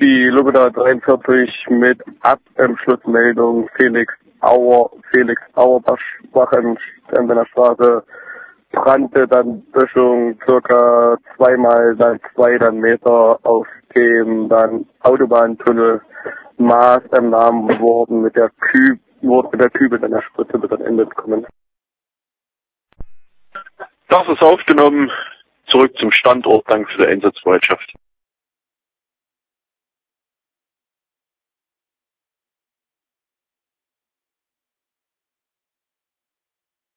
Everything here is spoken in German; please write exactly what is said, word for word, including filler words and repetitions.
die Lubeda dreiundvierzig mit Abschlussmeldung Felix Auer, Felix Auerbach in der Straße brannte dann Böschung circa zweimal dann zwei dann Meter auf dem dann Autobahntunnel Maß im Namen wurden mit der Kübe, wurde mit der Kübe dann der Spritze bis an Ende gekommen. Das ist aufgenommen. Zurück zum Standort. Danke für die Einsatzbereitschaft.